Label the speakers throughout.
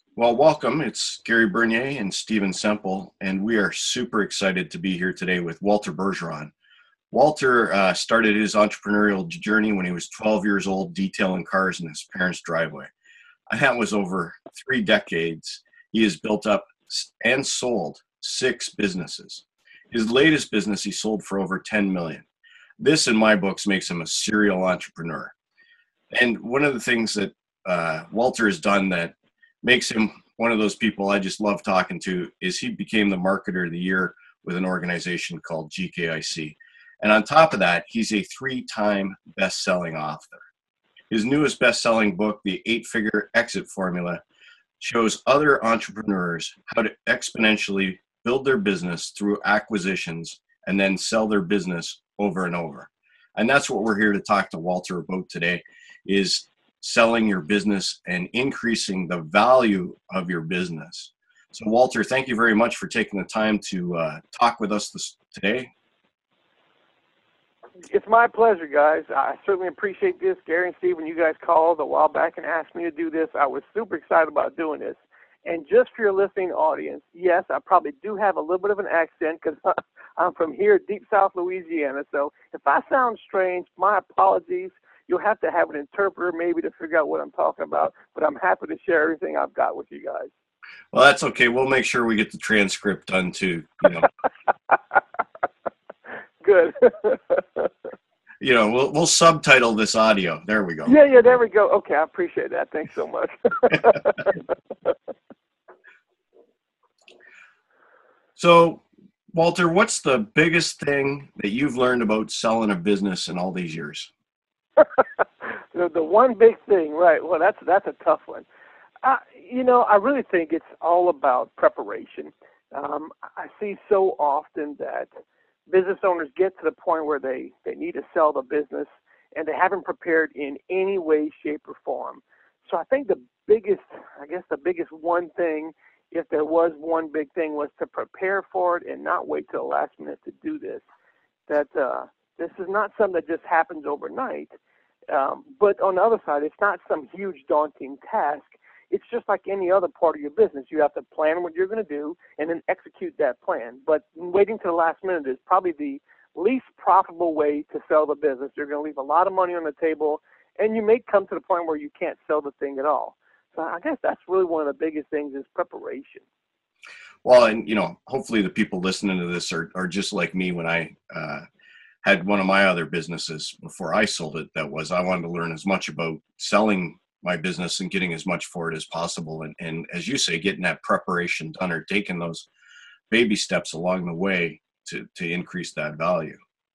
Speaker 1: Well, welcome. It's Gary Bernier and Stephen Semple, and we are super excited to be here today with Walter Bergeron. Walter started his entrepreneurial journey when he was 12 years old, detailing cars in his parents' driveway. And that was over 3 decades. He has built up and sold 6 businesses. His latest business he sold for over 10 million. This, in my books, makes him a serial entrepreneur. And one of the things that Walter has done that makes him one of those people I just love talking to is he became the marketer of the year with an organization called GKIC. And on top of that, he's a 3-time best-selling author. His newest best-selling book, The 8-Figure Exit Formula, shows other entrepreneurs how to exponentially build their business through acquisitions and then sell their business over and over. And that's what we're here to talk to Walter about today, is selling your business and increasing the value of your business. So Walter, thank you very much for taking the time to talk with us today.
Speaker 2: It's my pleasure, guys. I certainly appreciate this. Gary and Stephen, you guys called a while back and asked me to do this. I was super excited about doing this. And just for your listening audience, yes, I probably do have a little bit of an accent because I'm from here, deep South Louisiana. So if I sound strange, my apologies. You'll have to have an interpreter maybe to figure out what I'm talking about. But I'm happy to share everything I've got with you guys.
Speaker 1: Well, that's okay. We'll make sure we get the transcript done too.
Speaker 2: Good.
Speaker 1: We'll subtitle this audio. There we go.
Speaker 2: Yeah, there we go. Okay, I appreciate that. Thanks so much.
Speaker 1: So, Walter, what's the biggest thing that you've learned about selling a business in all these years?
Speaker 2: The one big thing, right? Well, that's a tough one. I really think it's all about preparation. I see so often that business owners get to the point where they need to sell the business and they haven't prepared in any way, shape, or form. So I think the biggest one thing, if there was one big thing, was to prepare for it and not wait till the last minute to do this. That this is not something that just happens overnight. But on the other side, it's not some huge daunting task. It's just like any other part of your business. You have to plan what you're going to do and then execute that plan. But waiting to the last minute is probably the least profitable way to sell the business. You're going to leave a lot of money on the table, and you may come to the point where you can't sell the thing at all. So I guess that's really one of the biggest things is preparation.
Speaker 1: Well, and hopefully the people listening to this are just like me when I had one of my other businesses before I sold it. That was, I wanted to learn as much about selling my business and getting as much for it as possible. And as you say, getting that preparation done or taking those baby steps along the way to increase that value.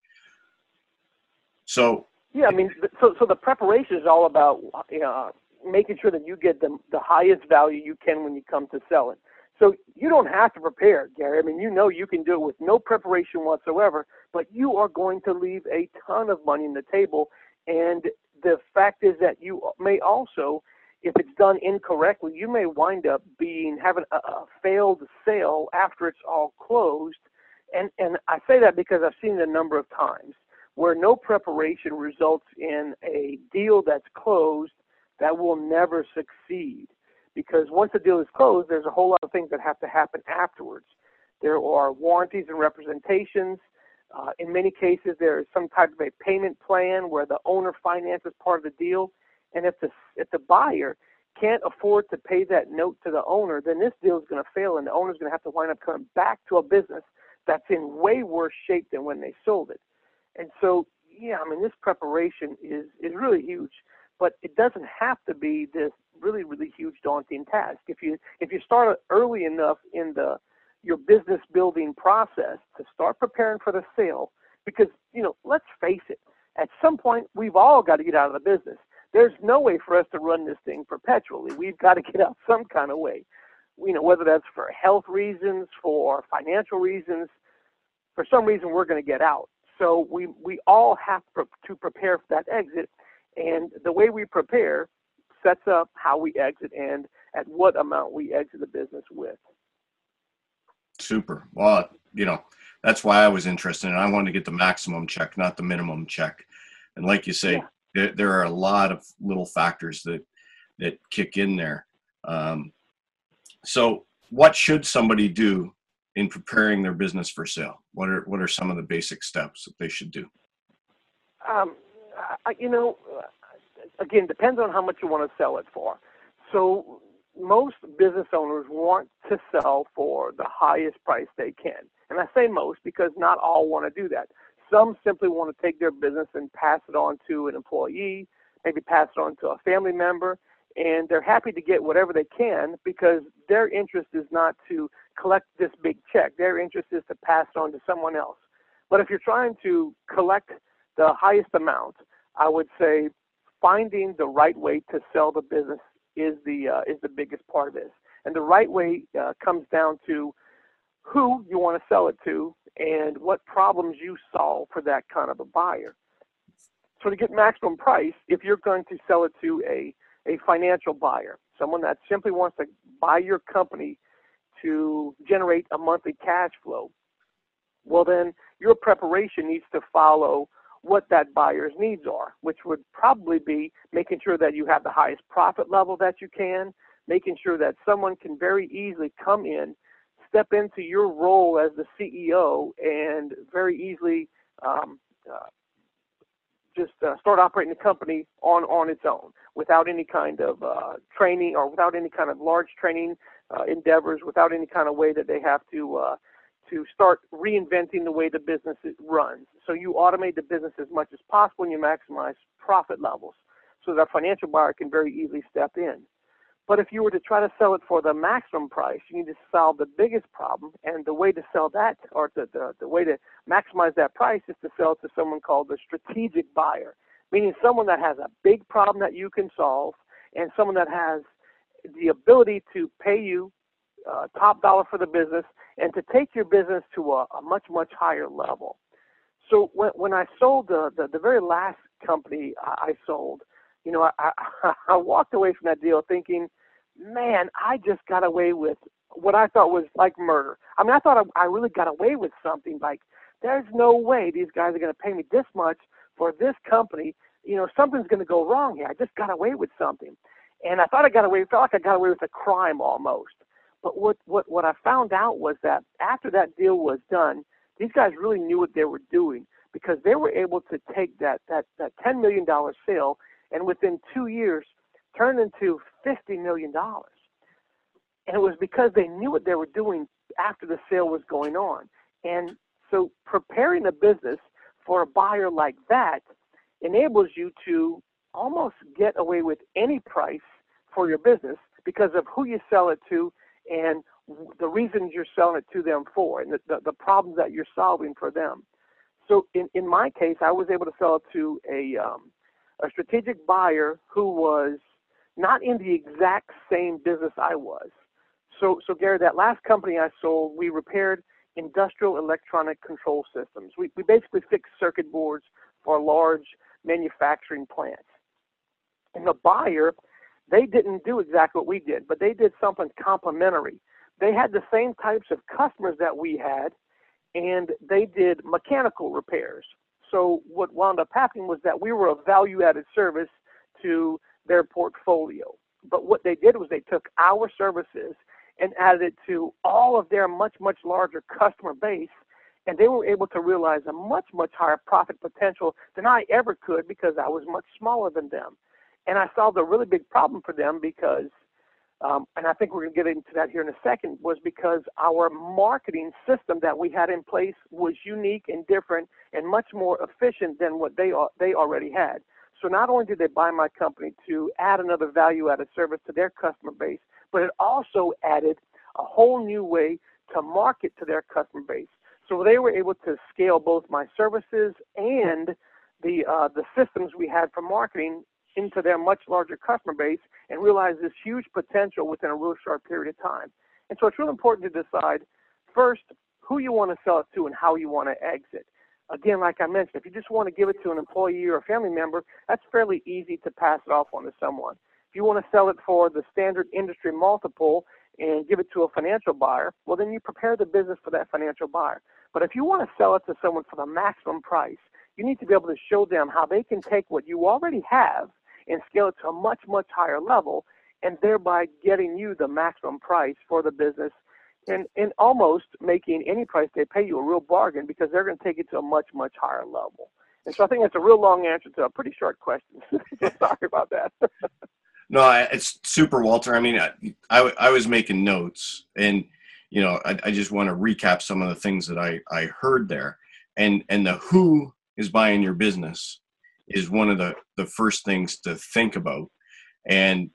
Speaker 1: So,
Speaker 2: yeah, I mean, so the preparation is all about making sure that you get the highest value you can when you come to sell it. So you don't have to prepare, Gary. I mean, you can do it with no preparation whatsoever, but you are going to leave a ton of money on the table. And the fact is that you may also, if it's done incorrectly, you may wind up having a failed sale after it's all closed. And I say that because I've seen it a number of times where no preparation results in a deal that's closed that will never succeed. Because once the deal is closed, there's a whole lot of things that have to happen afterwards. There are warranties and representations. In many cases, there is some type of a payment plan where the owner finances part of the deal. And if the buyer can't afford to pay that note to the owner, then this deal is going to fail, and the owner's going to have to wind up coming back to a business that's in way worse shape than when they sold it. And so, yeah, I mean, this preparation is really huge. But it doesn't have to be this really, really huge daunting task. If you start early enough in your business building process to start preparing for the sale, because, let's face it, at some point we've all got to get out of the business. There's no way for us to run this thing perpetually. We've got to get out some kind of way. Whether that's for health reasons, for financial reasons, for some reason we're going to get out. So we all have to prepare for that exit. And the way we prepare sets up how we exit and at what amount we exit the business with.
Speaker 1: Super. Well, that's why I was interested in it. I wanted to get the maximum check, not the minimum check. And like you say, there are a lot of little factors that kick in there. So what should somebody do in preparing their business for sale? What are some of the basic steps that they should do?
Speaker 2: Um, again, depends on how much you want to sell it for. So most business owners want to sell for the highest price they can. And I say most because not all want to do that. Some simply want to take their business and pass it on to an employee, maybe pass it on to a family member, and they're happy to get whatever they can because their interest is not to collect this big check. Their interest is to pass it on to someone else. But if you're trying to collect the highest amount, I would say finding the right way to sell the business is the biggest part of this. And the right way comes down to who you want to sell it to and what problems you solve for that kind of a buyer. So to get maximum price, if you're going to sell it to a financial buyer, someone that simply wants to buy your company to generate a monthly cash flow, well then your preparation needs to follow what that buyer's needs are, which would probably be making sure that you have the highest profit level that you can, making sure that someone can very easily come in, step into your role as the CEO, and very easily start operating the company on its own without any kind of training or without any kind of large training endeavors, without any kind of way that they have to start reinventing the way the business runs. So you automate the business as much as possible and you maximize profit levels so that a financial buyer can very easily step in. But if you were to try to sell it for the maximum price, you need to solve the biggest problem. And the way to sell that, or the way to maximize that price, is to sell it to someone called the strategic buyer, meaning someone that has a big problem that you can solve and someone that has the ability to pay you top dollar for the business and to take your business to a much, much higher level. So when I sold the very last company I sold, you know, I walked away from that deal thinking, man, I just got away with what I thought was like murder. I mean, I thought I really got away with something. Like, there's no way these guys are going to pay me this much for this company. You know, something's going to go wrong here. I just got away with something. And I thought felt like I got away with a crime almost. But what I found out was that after that deal was done, these guys really knew what they were doing because they were able to take that $10 million sale and within 2 years turn into $50 million. And it was because they knew what they were doing after the sale was going on. And so preparing a business for a buyer like that enables you to almost get away with any price for your business because of who you sell it to and the reasons you're selling it to them for and the problems that you're solving for them. So in my case, I was able to sell it to a strategic buyer who was not in the exact same business I was. So Gary, that last company I sold, we repaired industrial electronic control systems. We basically fixed circuit boards for large manufacturing plants. And the buyer, they didn't do exactly what we did, but they did something complementary. They had the same types of customers that we had, and they did mechanical repairs. So what wound up happening was that we were a value-added service to their portfolio. But what they did was they took our services and added it to all of their much, much larger customer base, and they were able to realize a much, much higher profit potential than I ever could because I was much smaller than them. And I solved a really big problem for them because, and I think we're going to get into that here in a second, was because our marketing system that we had in place was unique and different and much more efficient than what they already had. So not only did they buy my company to add another value-added service to their customer base, but it also added a whole new way to market to their customer base. So they were able to scale both my services and the systems we had for marketing into their much larger customer base and realize this huge potential within a real short period of time. And so it's really important to decide first who you want to sell it to and how you want to exit. Again, like I mentioned, if you just want to give it to an employee or a family member, that's fairly easy to pass it off on to someone. If you want to sell it for the standard industry multiple and give it to a financial buyer, well, then you prepare the business for that financial buyer. But if you want to sell it to someone for the maximum price, you need to be able to show them how they can take what you already have and scale it to a much, much higher level and thereby getting you the maximum price for the business, and almost making any price they pay you a real bargain, because they're going to take it to a much, much higher level. And so I think that's a real long answer to a pretty short question. So sorry about that.
Speaker 1: No, it's super, Walter. I mean, I was making notes, and I just want to recap some of the things that I heard there, and the who is buying your business is one of the first things to think about, and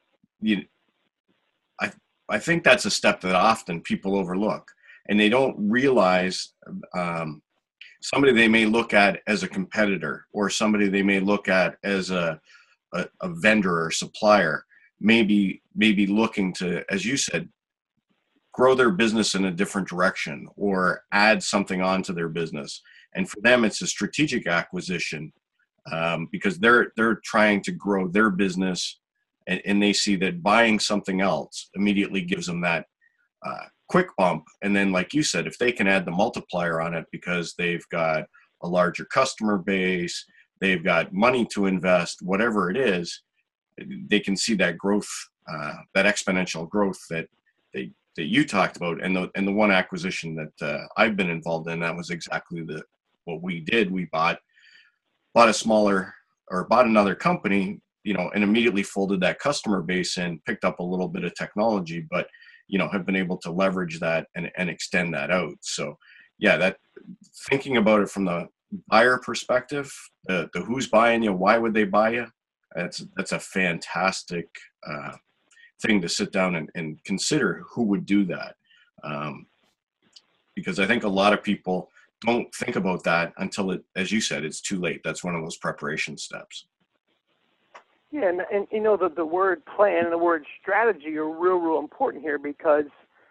Speaker 1: I think that's a step that often people overlook, and they don't realize somebody they may look at as a competitor, or somebody they may look at as a vendor or supplier, maybe looking to, as you said, grow their business in a different direction or add something onto their business. And for them, it's a strategic acquisition, because they're trying to grow their business, and they see that buying something else immediately gives them that quick bump. And then, like you said, if they can add the multiplier on it because they've got a larger customer base, they've got money to invest, whatever it is, they can see that growth, that exponential growth that you talked about. And the one acquisition that I've been involved in, that was exactly what we did. We bought another company, and immediately folded that customer base in, picked up a little bit of technology, but have been able to leverage that and extend that out. So yeah, that, thinking about it from the buyer perspective, the who's buying you, why would they buy you? That's a fantastic thing to sit down and consider who would do that. Because I think a lot of people don't think about that until as you said, it's too late. That's one of those preparation steps.
Speaker 2: Yeah, and the word plan and the word strategy are real important here, because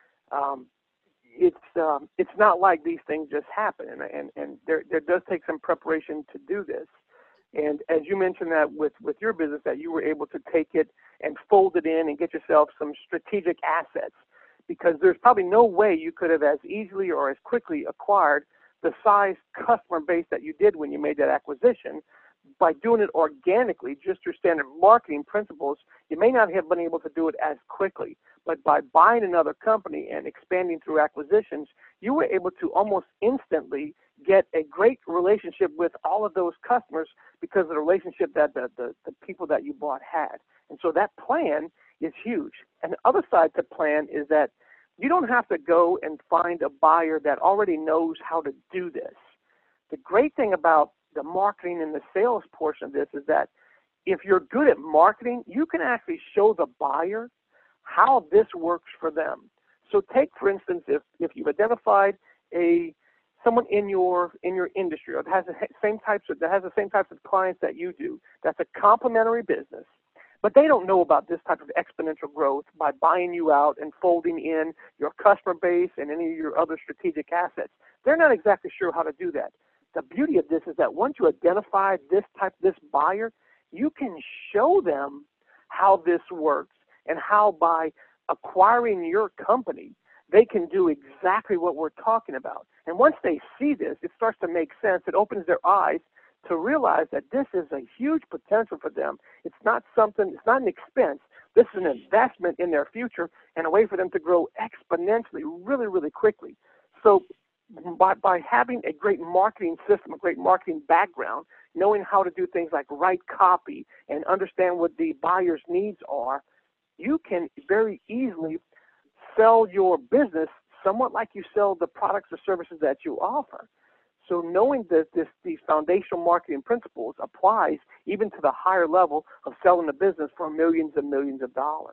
Speaker 2: it's not like these things just happen, and there does take some preparation to do this. And as you mentioned that with your business, that you were able to take it and fold it in and get yourself some strategic assets, because there's probably no way you could have as easily or as quickly acquired the size customer base that you did when you made that acquisition. By doing it organically, just through standard marketing principles, you may not have been able to do it as quickly. But by buying another company and expanding through acquisitions, you were able to almost instantly get a great relationship with all of those customers, because of the relationship that the people that you bought had. And so that plan is huge. And the other side to plan is that you don't have to go and find a buyer that already knows how to do this. The great thing about the marketing and the sales portion of this is that if you're good at marketing, you can actually show the buyer how this works for them. So take, for instance, if you've identified someone in your industry, or that has the same types of clients that you do, that's a complementary business, but they don't know about this type of exponential growth by buying you out and folding in your customer base and any of your other strategic assets. They're not exactly sure how to do that. The beauty of this is that once you identify this buyer, you can show them how this works, and how by acquiring your company, they can do exactly what we're talking about. And once they see this, it starts to make sense. It opens their eyes to realize that this is a huge potential for them. It's not an expense. This is an investment in their future, and a way for them to grow exponentially really, really quickly. So by having a great marketing system, a great marketing background, knowing how to do things like write copy and understand what the buyer's needs are, you can very easily sell your business somewhat like you sell the products or services that you offer. So knowing that these foundational marketing principles applies even to the higher level of selling the business for millions and millions of dollars.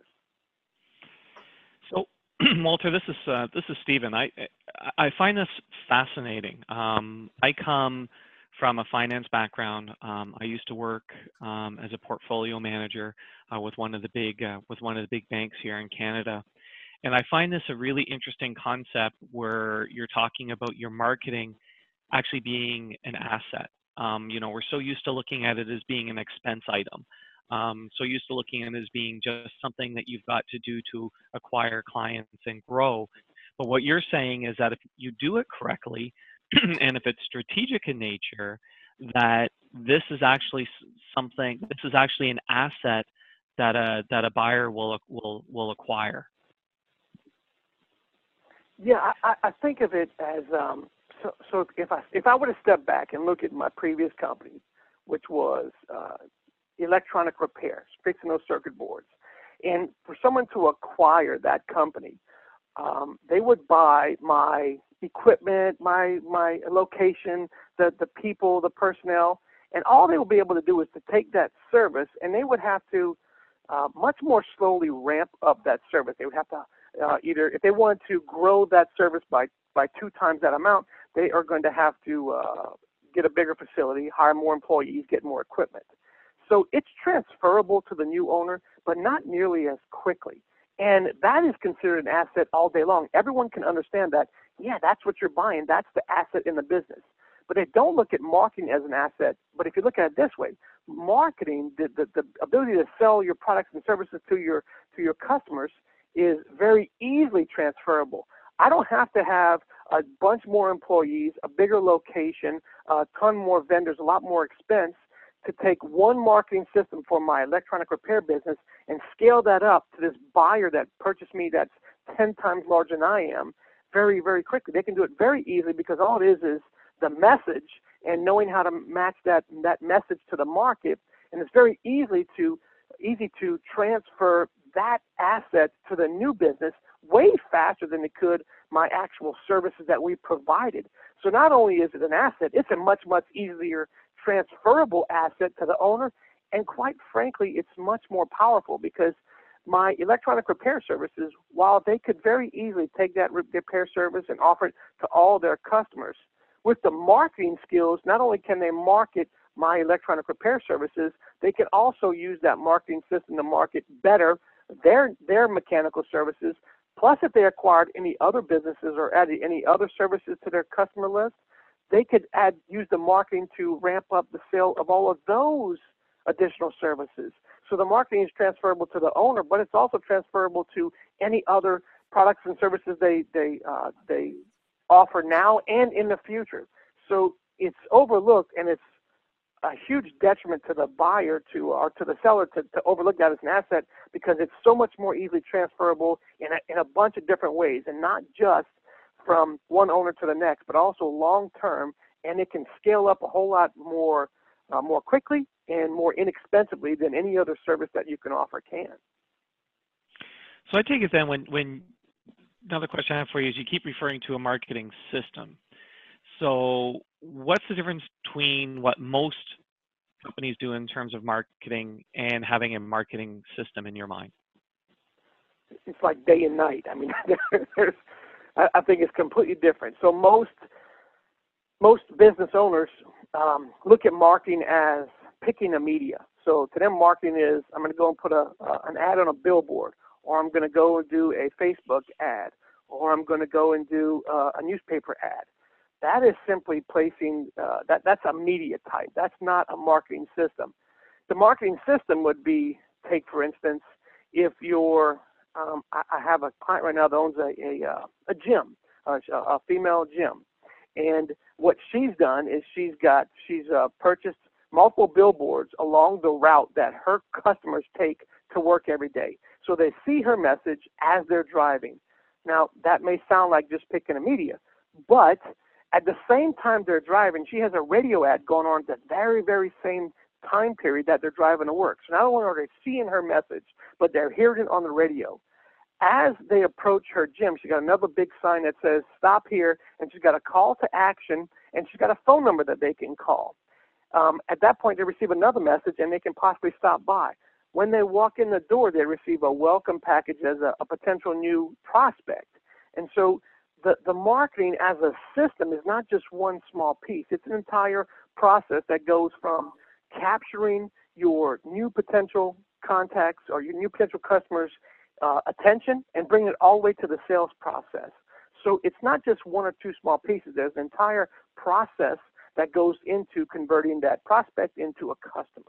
Speaker 3: So, Walter, this is Stephen. I find this fascinating. I come from a finance background. I used to work as a portfolio manager with one of the big banks here in Canada, and I find this a really interesting concept where you're talking about your marketing actually being an asset. We're so used to looking at it as being an expense item. So used to looking at it as being just something that you've got to do to acquire clients and grow. But what you're saying is that if you do it correctly, and if it's strategic in nature, that this is actually an asset that a buyer will acquire?
Speaker 2: Yeah, I think of it as so if I were to step back and look at my previous company, which was electronic repairs, fixing those circuit boards, and for someone to acquire that company, they would buy my equipment, my location, the people, the personnel, and all they would be able to do is to take that service, and they would have to much more slowly ramp up that service. They would have to either, if they wanted to grow that service by 2 times that amount, they are going to have to get a bigger facility, hire more employees, get more equipment. So it's transferable to the new owner, but not nearly as quickly. And that is considered an asset all day long. Everyone can understand that, yeah, that's what you're buying. That's the asset in the business. But they don't look at marketing as an asset. But if you look at it this way, marketing, the ability to sell your products and services to your customers is very easily transferable. I don't have to have a bunch more employees, a bigger location, a ton more vendors, a lot more expense to take one marketing system for my electronic repair business and scale that up to this buyer that purchased me that's 10 times larger than I am very, very quickly. They can do it very easily because all it is the message and knowing how to match that message to the market. And it's very easy to transfer that asset to the new business way faster than it could my actual services that we provided. So not only is it an asset, it's a much, much easier transferable asset to the owner. And quite frankly, it's much more powerful because my electronic repair services, while they could very easily take that repair service and offer it to all their customers, with the marketing skills, not only can they market my electronic repair services, they can also use that marketing system to market better their mechanical services. Plus, if they acquired any other businesses or added any other services to their customer list, they could use the marketing to ramp up the sale of all of those additional services. So the marketing is transferable to the owner, but it's also transferable to any other products and services they offer now and in the future. So it's overlooked, and it's a huge detriment to the buyer or to the seller to overlook that as an asset because it's so much more easily transferable in a bunch of different ways, and not just from one owner to the next, but also long term, and it can scale up a whole lot more quickly and more inexpensively than any other service that you can offer can.
Speaker 3: So I take it then when another question I have for you is you keep referring to a marketing system. So what's the difference between what most companies do in terms of marketing and having a marketing system in your mind?
Speaker 2: It's like day and night. I mean, I think it's completely different. So most business owners look at marketing as picking a media. So to them, marketing is, I'm going to go and put an ad on a billboard, or I'm going to go and do a Facebook ad, or I'm going to go and do a newspaper ad. That is simply placing, that's a media type. That's not a marketing system. The marketing system would be, take for instance, if you're, I have a client right now that owns a gym, a female gym. And what she's done is she's purchased multiple billboards along the route that her customers take to work every day. So they see her message as they're driving. Now, that may sound like just picking a media, but at the same time they're driving, she has a radio ad going on at the very, very same time period that they're driving to work. So not only are they seeing her message, but they're hearing it on the radio. As they approach her gym, she's got another big sign that says, stop here, and she's got a call to action, and she's got a phone number that they can call. At that point, they receive another message, and they can possibly stop by. When they walk in the door, they receive a welcome package as a potential new prospect. And so the marketing as a system is not just one small piece. It's an entire process that goes from capturing your new potential contacts or your new potential customers' attention and bringing it all the way to the sales process. So it's not just one or two small pieces. There's an entire process that goes into converting that prospect into a customer.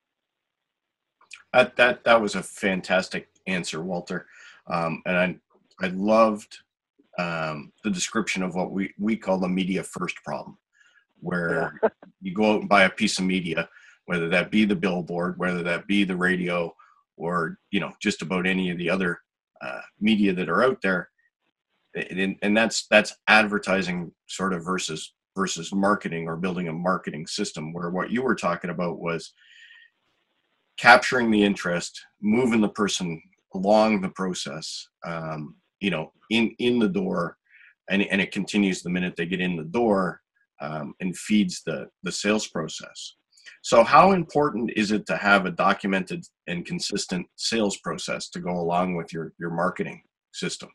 Speaker 1: That was a fantastic answer, Walter. And I loved the description of what we call the media first problem, where you go out and buy a piece of media, whether that be the billboard, whether that be the radio, or, just about any of the other media that are out there. And that's advertising sort of versus marketing, or building a marketing system, where what you were talking about was capturing the interest, moving the person along the process, in the door, and it continues the minute they get in the door, and feeds the sales process. So how important is it to have a documented and consistent sales process to go along with your marketing system?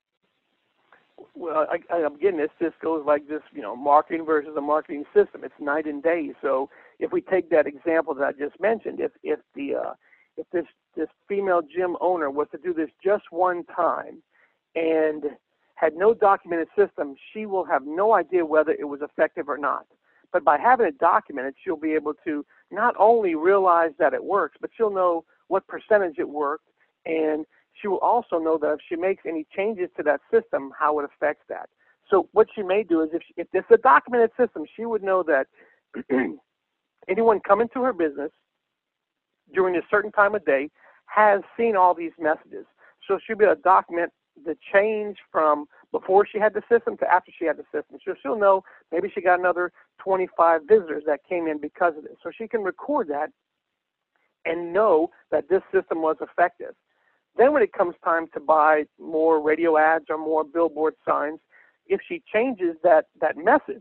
Speaker 2: Well, again, this just goes like this, marketing versus a marketing system. It's night and day. So if we take that example that I just mentioned, if this female gym owner was to do this just one time and had no documented system, she will have no idea whether it was effective or not. But by having it documented, she'll be able to not only realize that it works, but she'll know what percentage it worked, and she will also know that if she makes any changes to that system, how it affects that. So what she may do is, if it's a documented system, she would know that anyone coming to her business during a certain time of day has seen all these messages. So she'll be able to document the change from before she had the system to after she had the system. So she'll know maybe she got another 25 visitors that came in because of this. So she can record that and know that this system was effective. Then when it comes time to buy more radio ads or more billboard signs, if she changes that message,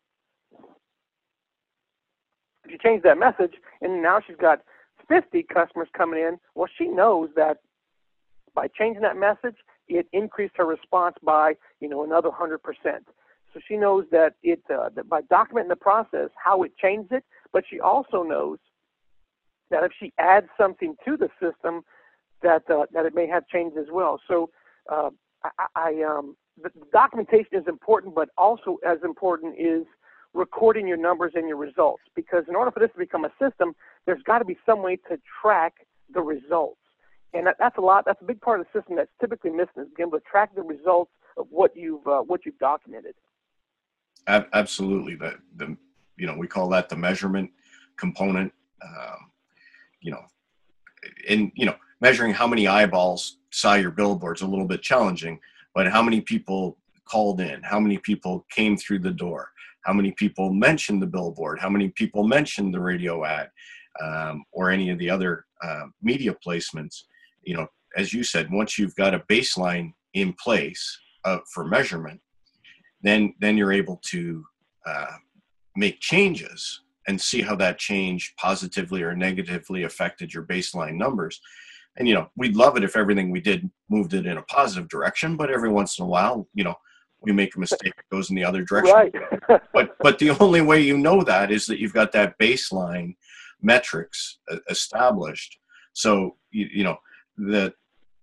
Speaker 2: and now she's got 50 customers coming in, well, she knows that by changing that message, it increased her response by, another 100%. So she knows that that by documenting the process, how it changed it, but she also knows that if she adds something to the system, that it may have changed as well. So the documentation is important, but also as important is recording your numbers and your results, because in order for this to become a system, there's got to be some way to track the results. And that's a big part of the system that's typically missing, is being able to track the results of what you've documented.
Speaker 1: Absolutely. We call that the measurement component. Measuring how many eyeballs saw your billboard's a little bit challenging, but how many people called in, how many people came through the door, how many people mentioned the billboard, how many people mentioned the radio ad, or any of the other media placements. As you said, once you've got a baseline in place for measurement, then you're able to make changes and see how that change positively or negatively affected your baseline numbers. And, we'd love it if everything we did moved it in a positive direction, but every once in a while, we make a mistake that goes in the other direction.
Speaker 2: Right.
Speaker 1: but the only way you know that is that you've got that baseline metrics established. So, that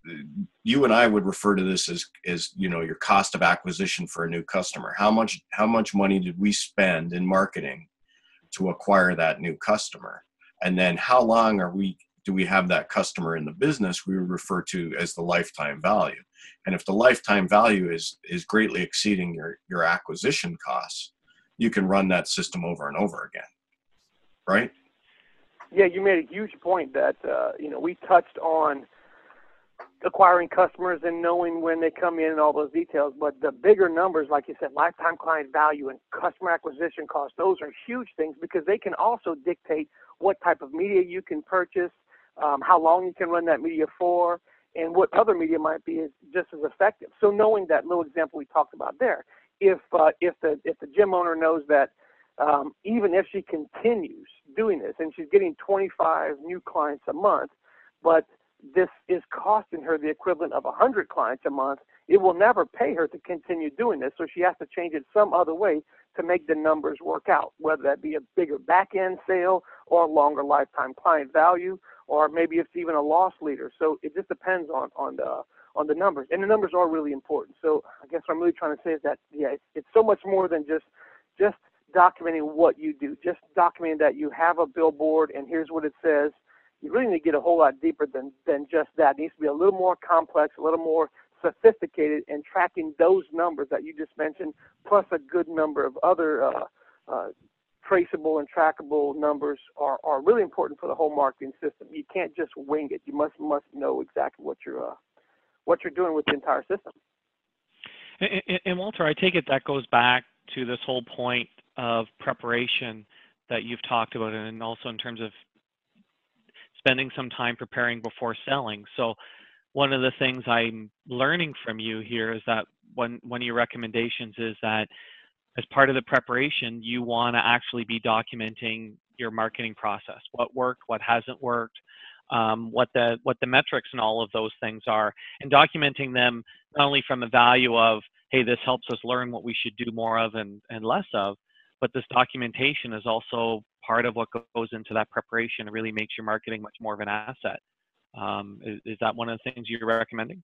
Speaker 1: you and I would refer to this as your cost of acquisition for a new customer. How much money did we spend in marketing to acquire that new customer? And then how long do we have that customer in the business? We would refer to as the lifetime value. And if the lifetime value is greatly exceeding your acquisition costs, you can run that system over and over again, right?
Speaker 2: Yeah, you made a huge point that, we touched on acquiring customers and knowing when they come in and all those details. But the bigger numbers, like you said, lifetime client value and customer acquisition costs, those are huge things, because they can also dictate what type of media you can purchase, how long you can run that media for, and what other media might be just as effective. So knowing that little example we talked about there, if the gym owner knows that even if she continues doing this and she's getting 25 new clients a month, but this is costing her the equivalent of 100 clients a month, it will never pay her to continue doing this. So she has to change it some other way to make the numbers work out, whether that be a bigger back-end sale or a longer lifetime client value, or maybe it's even a loss leader. So it just depends on the numbers, and the numbers are really important. So I guess what I'm really trying to say is that, yeah, it's so much more than just documenting what you do, just documenting that you have a billboard and here's what it says. You really need to get a whole lot deeper than just that. It needs to be a little more complex, a little more sophisticated, and tracking those numbers that you just mentioned, plus a good number of other traceable and trackable numbers are really important for the whole marketing system. You can't just wing it. You must know exactly what you're doing with the entire system.
Speaker 3: And Walter, I take it that goes back to this whole point of preparation that you've talked about, and also in terms of spending some time preparing before selling. So one of the things I'm learning from you here is that one of your recommendations is that as part of the preparation, you want to actually be documenting your marketing process, what worked, what hasn't worked, what the metrics and all of those things are, and documenting them not only from the value of, hey, this helps us learn what we should do more of and less of, but this documentation is also part of what goes into that preparation. It really makes your marketing much more of an asset. Is that one of the things you're recommending?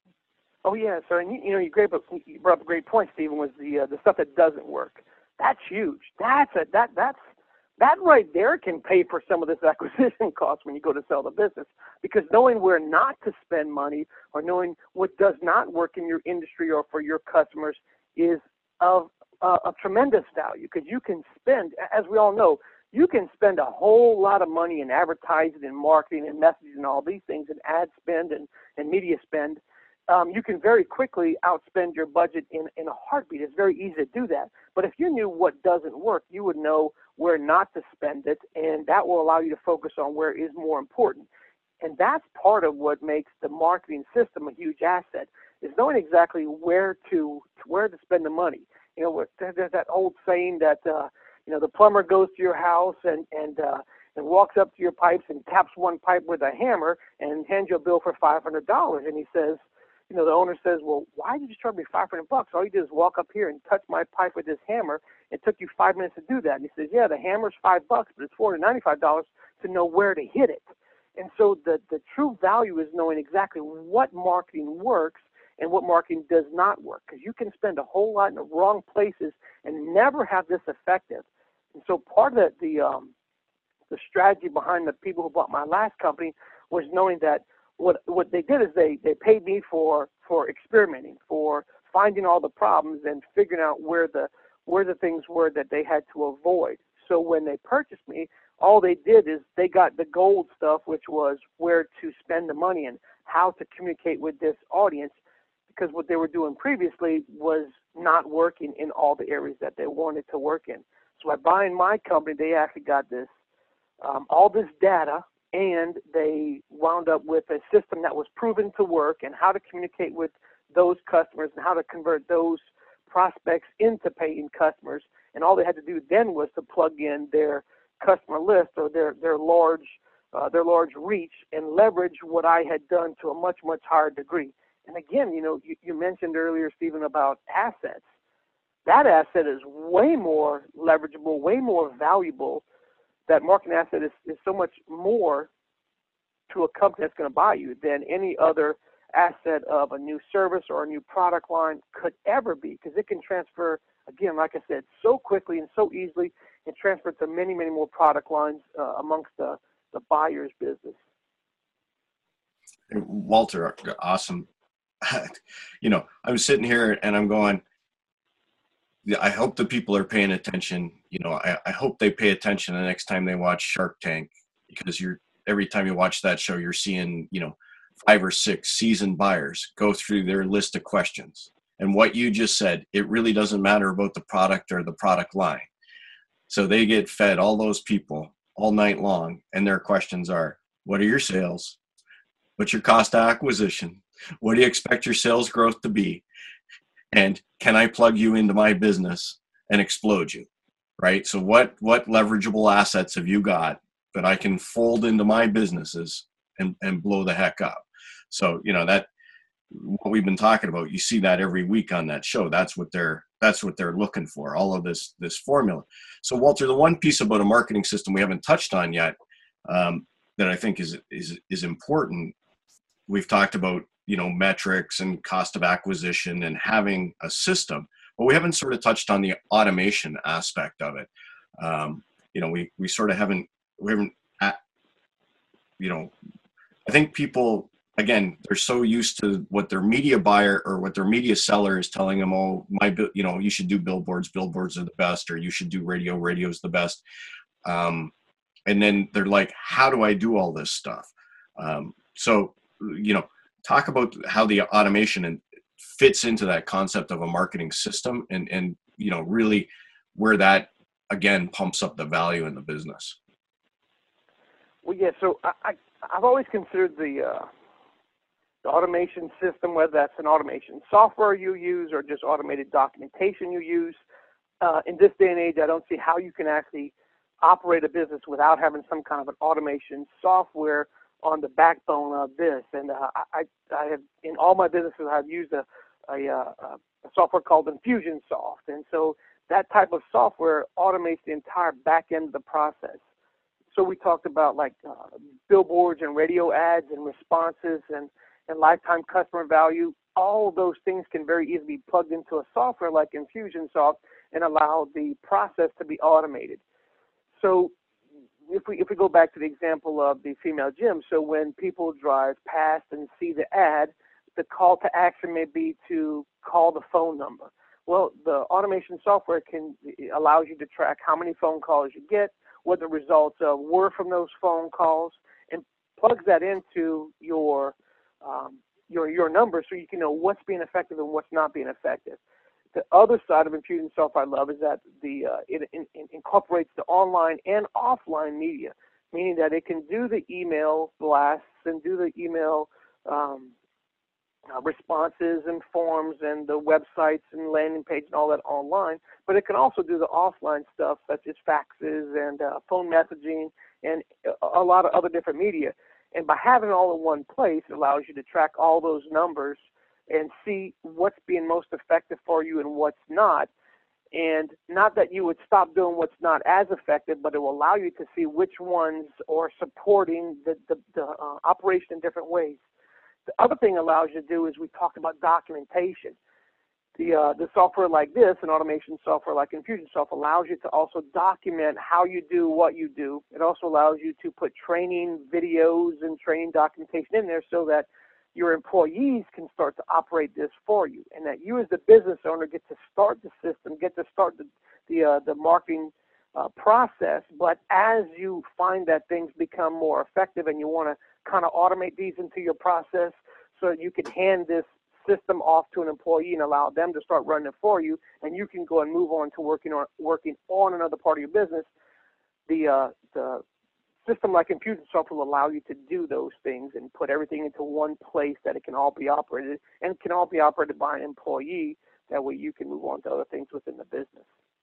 Speaker 2: Oh yeah, so and you brought up a great point, Stephen. Was the stuff that doesn't work? That's huge. That right there can pay for some of this acquisition cost when you go to sell the business, because knowing where not to spend money or knowing what does not work in your industry or for your customers is of tremendous value, because you can spend, as we all know, you can spend a whole lot of money in advertising and marketing and messaging and all these things, and ad spend and media spend. You can very quickly outspend your budget in a heartbeat. It's very easy to do that. But if you knew what doesn't work, you would know where not to spend it, and that will allow you to focus on where is more important. And that's part of what makes the marketing system a huge asset, is knowing exactly where to spend the money. There's that old saying that the plumber goes to your house and walks up to your pipes and taps one pipe with a hammer and hands you a bill for $500, and he says, the owner says, well, why did you charge me $500? All you did is walk up here and touch my pipe with this hammer. It took you 5 minutes to do that. And he says, yeah, the hammer's $5, but it's $495 to know where to hit it. And so the true value is knowing exactly what marketing works and what marketing does not work, because you can spend a whole lot in the wrong places and never have this effective. And so part of the strategy behind the people who bought my last company was knowing that what they did is they paid me for experimenting, for finding all the problems and figuring out where the things were that they had to avoid. So when they purchased me, all they did is they got the gold stuff, which was where to spend the money and how to communicate with this audience, because what they were doing previously was not working in all the areas that they wanted to work in. So by buying my company, they actually got this all this data, and they wound up with a system that was proven to work, and how to communicate with those customers and how to convert those prospects into paying customers. And all they had to do then was to plug in their customer list or their large reach and leverage what I had done to a much, much higher degree. And again, you mentioned earlier, Stephen, about assets. That asset is way more leverageable, way more valuable. That marketing asset is so much more to a company that's going to buy you than any other asset of a new service or a new product line could ever be, because it can transfer, again, like I said, so quickly and so easily, and transfer to many, many more product lines amongst the buyer's business.
Speaker 1: Walter, awesome. I was sitting here and I'm going, I hope the people are paying attention. I hope they pay attention the next time they watch Shark Tank, because every time you watch that show, you're seeing, 5 or 6 seasoned buyers go through their list of questions. And what you just said, it really doesn't matter about the product or the product line. So they get fed, all those people, all night long, and their questions are, what are your sales? What's your cost of acquisition? What do you expect your sales growth to be? And can I plug you into my business and explode you, right? So what leverageable assets have you got that I can fold into my businesses and blow the heck up? So, that what we've been talking about, you see that every week on that show. That's what they're looking for, all of this formula. So Walter, the one piece about a marketing system we haven't touched on yet that I think is important, we've talked about, metrics and cost of acquisition and having a system, but we haven't sort of touched on the automation aspect of it. We sort of haven't, I think people again, they're so used to what their media buyer or what their media seller is telling them. Oh, you should do billboards. Billboards are the best, or you should do radio. Radio's the best. And then they're like, how do I do all this stuff? So, talk about how the automation fits into that concept of a marketing system, and really where that again pumps up the value in the business.
Speaker 2: Well, yeah. So I've always considered the automation system, whether that's an automation software you use or just automated documentation you use. In this day and age, I don't see how you can actually operate a business without having some kind of an automation software on the backbone of this. And I have, in all my businesses, I've used a software called Infusionsoft. And so that type of software automates the entire back end of the process. So we talked about like billboards and radio ads and responses and lifetime customer value. All of those things can very easily be plugged into a software like Infusionsoft and allow the process to be automated. So if we go back to the example of the female gym, so when people drive past and see the ad, the call to action may be to call the phone number. Well, the automation software allows you to track how many phone calls you get, what the results were from those phone calls, and plugs that into your number so you can know what's being effective and what's not being effective. The other side of Infusionsoft I love is that it incorporates the online and offline media, meaning that it can do the email blasts and do the email responses and forms and the websites and landing page and all that online, but it can also do the offline stuff such as faxes and phone messaging and a lot of other different media. And by having it all in one place, it allows you to track all those numbers and see what's being most effective for you and what's not. And not that you would stop doing what's not as effective, but it will allow you to see which ones are supporting the operation in different ways. The other thing it allows you to do is we talked about documentation. The software like this, an automation software like Infusionsoft, allows you to also document how you do what you do. It also allows you to put training videos and training documentation in there so that your employees can start to operate this for you, and that you as the business owner get to start the system, get to start the marketing process. But as you find that things become more effective and you want to kind of automate these into your process so that you can hand this system off to an employee and allow them to start running it for you, and you can go and move on to working on another part of your business, the system like Infusionsoft will allow you to do those things and put everything into one place that it can all be operated, and can all be operated by an employee. That way you can move on to other things within the business.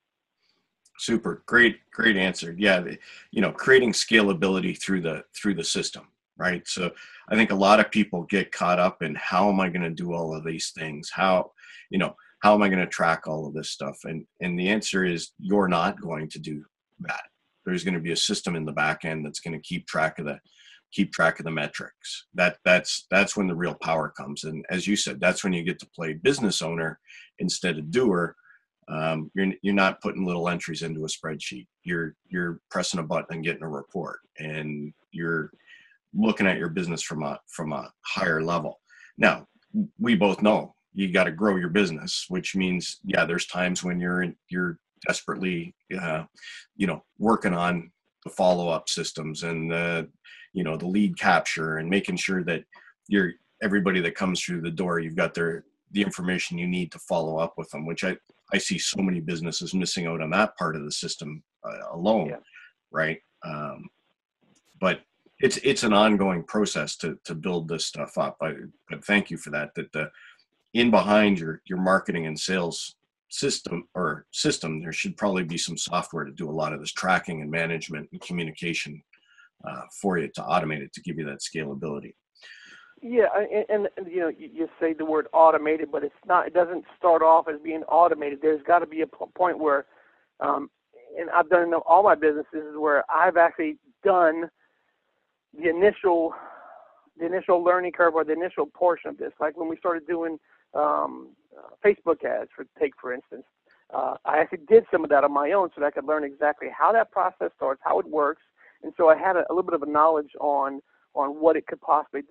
Speaker 1: Super. Great answer. Yeah. Creating scalability through the system, right? So I think a lot of people get caught up in how am I going to do all of these things? How am I going to track all of this stuff? And the answer is you're not going to do that. There's going to be a system in the back end that's going to keep track of the metrics. That's when the real power comes. And as you said, that's when you get to play business owner instead of doer. You're not putting little entries into a spreadsheet. You're pressing a button and getting a report, and you're looking at your business from a higher level. Now, we both know you got to grow your business, which means, there's times when you're desperately, working on the follow-up systems and the lead capture and making sure that everybody that comes through the door, you've got the information you need to follow up with them, which I see so many businesses missing out on that part of the system alone. Yeah. Right. But it's an ongoing process to build this stuff up. But thank you for that in behind your marketing and sales system, there should probably be some software to do a lot of this tracking and management and communication for you, to automate it, to give you that scalability.
Speaker 2: Yeah, and you say the word automated, but it's not. It doesn't start off as being automated. There's got to be a point where, and I've done all my businesses where I've actually done the initial learning curve or the initial portion of this. Like when we started doing Facebook ads, for instance, I actually did some of that on my own so that I could learn exactly how that process starts, how it works, and so I had a little bit of a knowledge on what it could possibly do.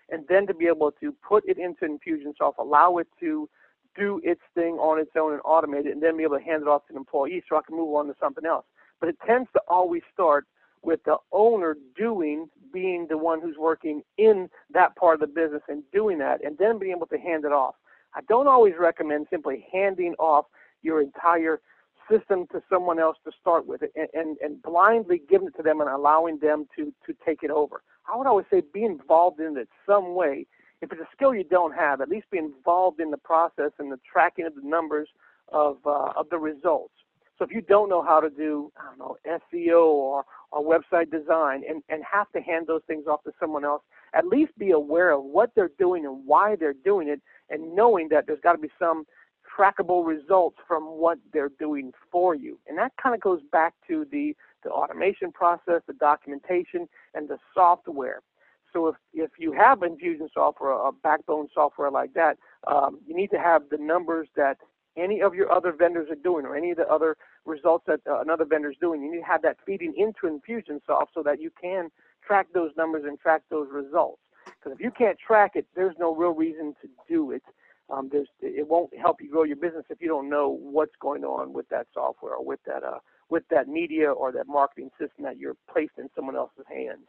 Speaker 2: and then to be able to put it into Infusionsoft, allow it to do its thing on its own and automate it, and then be able to hand it off to an employee so I can move on to something else. But it tends to always start with the owner being the one who's working in that part of the business and doing that, and then being able to hand it off. I don't always recommend simply handing off your entire system to someone else to start with and blindly giving it to them and allowing them to take it over. I would always say be involved in it some way. If it's a skill you don't have, at least be involved in the process and the tracking of the numbers of the results. So if you don't know how to do, I don't know, SEO or website design and have to hand those things off to someone else, at least be aware of what they're doing and why they're doing it, and knowing that there's got to be some trackable results from what they're doing for you. And that kind of goes back to the automation process, the documentation, and the software. So if you have Infusionsoft or a backbone software like that, you need to have the numbers that any of your other vendors are doing, or any of the other results that another vendor is doing. You need to have that feeding into Infusionsoft so that you can track those numbers and track those results. Because if you can't track it, there's no real reason to do it. It won't help you grow your business if you don't know what's going on with that software or with that media or that marketing system that you're placed in someone else's hands.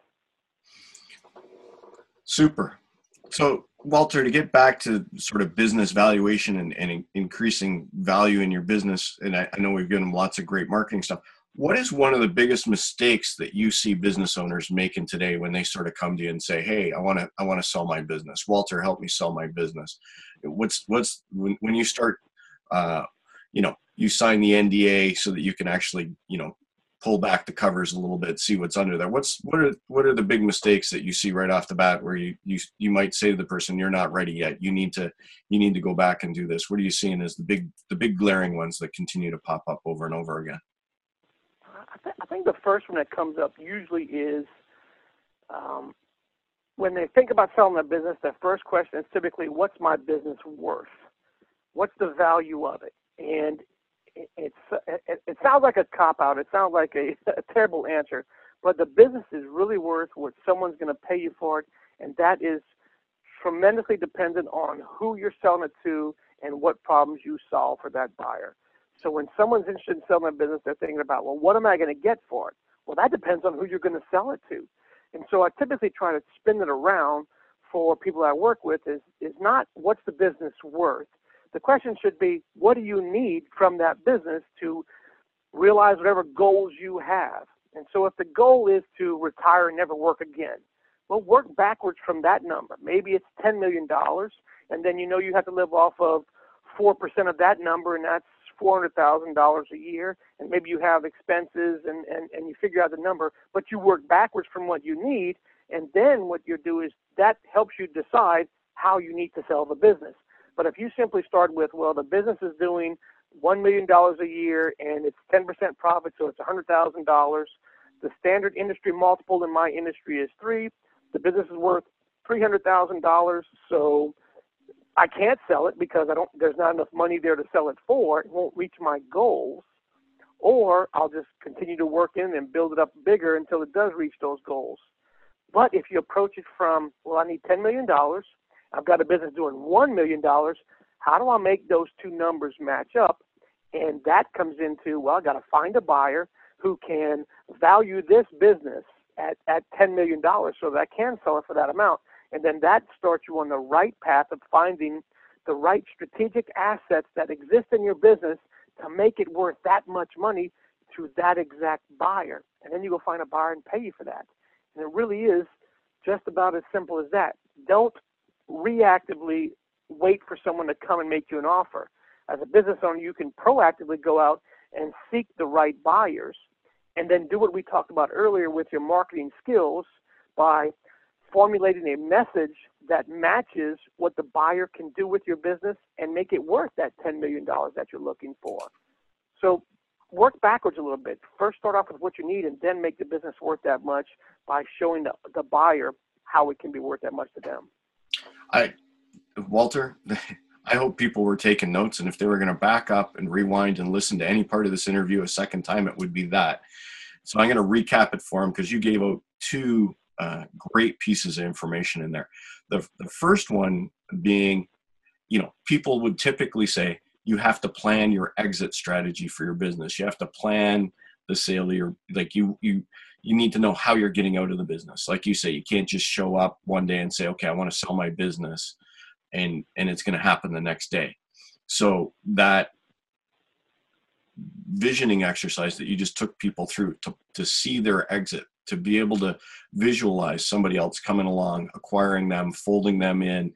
Speaker 1: Super. So, Walter, to get back to sort of business valuation and increasing value in your business, and I know we've given them lots of great marketing stuff. What is one of the biggest mistakes that you see business owners making today when they sort of come to you and say, "Hey, I want to sell my business. Walter, help me sell my business." What's when you start, you sign the NDA so that you can actually, pull back the covers a little bit, see what's under there. What are the big mistakes that you see right off the bat where you might say to the person, "You're not ready yet. You need to go back and do this." What are you seeing as the big glaring ones that continue to pop up over and over again?
Speaker 2: I think the first one that comes up usually is when they think about selling their business, their first question is typically, "What's my business worth? What's the value of it?" And it sounds like a cop-out. It sounds like a terrible answer, but the business is really worth what someone's going to pay you for it, and that is tremendously dependent on who you're selling it to and what problems you solve for that buyer. So when someone's interested in selling a business, they're thinking about, well, what am I going to get for it? Well, that depends on who you're going to sell it to. And so I typically try to spin it around for people I work with is not what's the business worth. The question should be, what do you need from that business to realize whatever goals you have? And so if the goal is to retire and never work again, well, work backwards from that number. Maybe it's $10 million, and then you have to live off of 4% of that number, and that's $400,000 a year, and maybe you have expenses and you figure out the number, but you work backwards from what you need, and then what you do is that helps you decide how you need to sell the business. But if you simply start with, well, the business is doing $1 million a year and it's 10% profit, so it's $100,000. The standard industry multiple in my industry is 3. The business is worth $300,000, so I can't sell it because there's not enough money there to sell it for. It won't reach my goals. Or I'll just continue to work in and build it up bigger until it does reach those goals. But if you approach it from, well, I need $10 million, I've got a business doing $1 million, how do I make those two numbers match up? And that comes into, well, I got to find a buyer who can value this business at $10 million so that I can sell it for that amount. And then that starts you on the right path of finding the right strategic assets that exist in your business to make it worth that much money to that exact buyer. And then you go find a buyer and pay you for that. And it really is just about as simple as that. Don't reactively wait for someone to come and make you an offer. As a business owner, you can proactively go out and seek the right buyers and then do what we talked about earlier with your marketing skills by formulating a message that matches what the buyer can do with your business and make it worth that $10 million that you're looking for. So work backwards a little bit. First start off with what you need and then make the business worth that much by showing the buyer how it can be worth that much to them.
Speaker 1: Walter, I hope people were taking notes, and if they were going to back up and rewind and listen to any part of this interview a second time, it would be that. So I'm going to recap it for them because you gave out two great pieces of information in there. The first one being, people would typically say you have to plan your exit strategy for your business. You have to plan the sale of your, like you need to know how you're getting out of the business. Like you say, you can't just show up one day and say, okay, I want to sell my business, and it's going to happen the next day. So that visioning exercise that you just took people through to see their exit, to be able to visualize somebody else coming along, acquiring them, folding them in,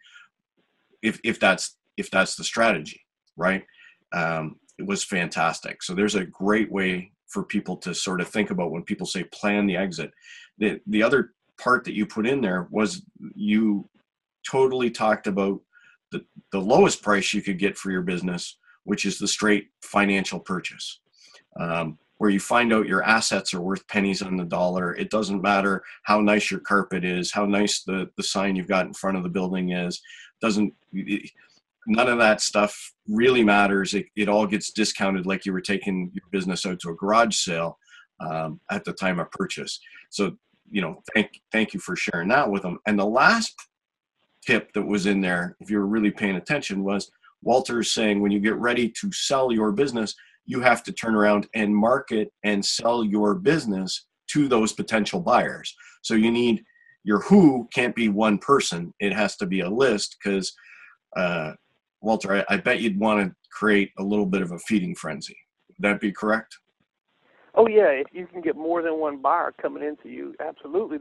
Speaker 1: if that's the strategy, right? It was fantastic. So there's a great way for people to sort of think about when people say plan the exit. The other part that you put in there was you totally talked about the lowest price you could get for your business, which is the straight financial purchase, where you find out your assets are worth pennies on the dollar. It doesn't matter how nice your carpet is, how nice the sign you've got in front of the building is. None of that stuff really matters. It all gets discounted like you were taking your business out to a garage sale at the time of purchase. So, thank you for sharing that with them. And the last tip that was in there, if you were really paying attention, was Walter's saying when you get ready to sell your business, you have to turn around and market and sell your business to those potential buyers. So your who can't be one person. It has to be a list, because Walter, I bet you'd want to create a little bit of a feeding frenzy. Would that be correct?
Speaker 2: Oh yeah, if you can get more than one buyer coming into you, absolutely.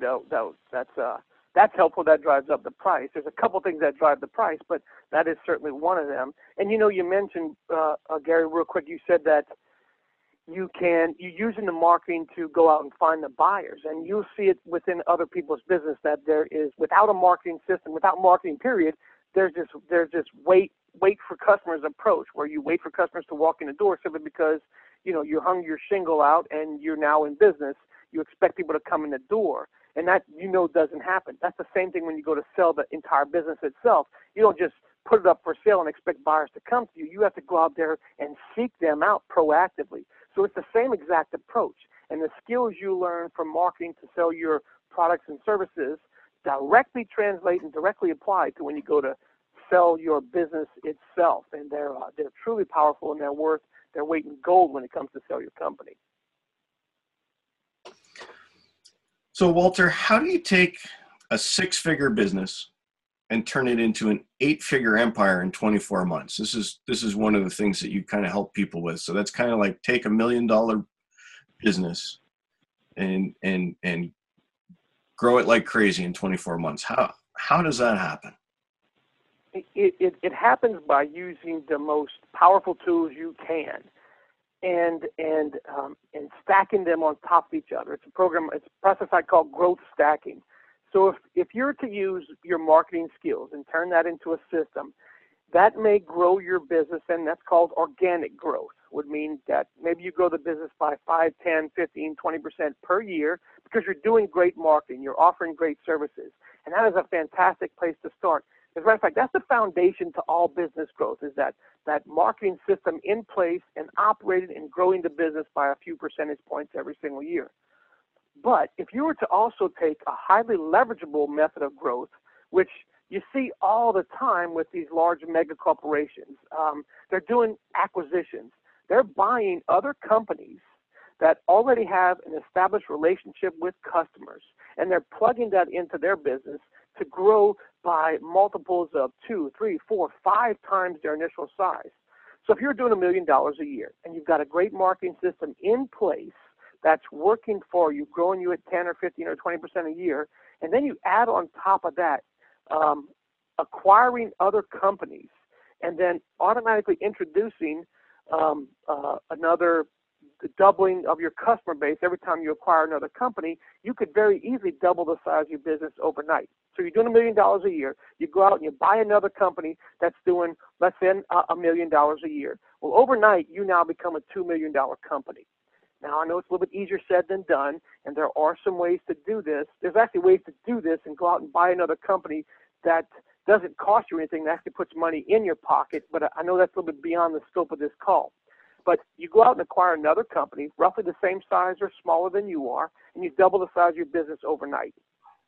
Speaker 2: That's helpful. That drives up the price. There's a couple things that drive the price, but that is certainly one of them. And you mentioned, Gary, real quick. You said that you're using the marketing to go out and find the buyers, and you'll see it within other people's business that there is, without a marketing system, without marketing period, there's this wait for customers approach, where you wait for customers to walk in the door simply because you hung your shingle out and you're now in business. You expect people to come in the door, and that doesn't happen. That's the same thing when you go to sell the entire business itself. You don't just put it up for sale and expect buyers to come to you. You have to go out there and seek them out proactively. So it's the same exact approach, and the skills you learn from marketing to sell your products and services directly translate and directly apply to when you go to sell your business itself. And they're truly powerful, and they're worth their weight in gold when it comes to sell your company.
Speaker 1: So Walter, how do you take a 6-figure business and turn it into an 8-figure empire in 24 months? This is one of the things that you kind of help people with. So that's kind of like take $1 million business and grow it like crazy in 24 months. How does that happen?
Speaker 2: It happens by using the most powerful tools you can, and stacking them on top of each other. It's a process I call growth stacking. So if you're to use your marketing skills and turn that into a system, that may grow your business, and that's called organic growth. Would mean that maybe you grow the business by 5, 10, 15, 20% per year because you're doing great marketing, you're offering great services, and that is a fantastic place to start. As a matter of fact, that's the foundation to all business growth, is that marketing system in place and operated and growing the business by a few percentage points every single year. But if you were to also take a highly leverageable method of growth, which you see all the time with these large mega corporations, they're doing acquisitions. They're buying other companies that already have an established relationship with customers, and they're plugging that into their business to grow by multiples of 2, 3, 4, 5 times their initial size. So if you're doing $1 million a year and you've got a great marketing system in place that's working for you, growing you at 10 or 15 or 20% a year, and then you add on top of that acquiring other companies, and then automatically introducing another doubling of your customer base every time you acquire another company, you could very easily double the size of your business overnight. So you're doing $1 million a year. You go out and you buy another company that's doing less than $1 million a year. Well, overnight, you now become a $2 million company. Now, I know it's a little bit easier said than done, and there are some ways to do this. There's actually ways to do this and go out and buy another company that doesn't cost you anything, that actually puts money in your pocket, but I know that's a little bit beyond the scope of this call. But you go out and acquire another company, roughly the same size or smaller than you are, and you double the size of your business overnight.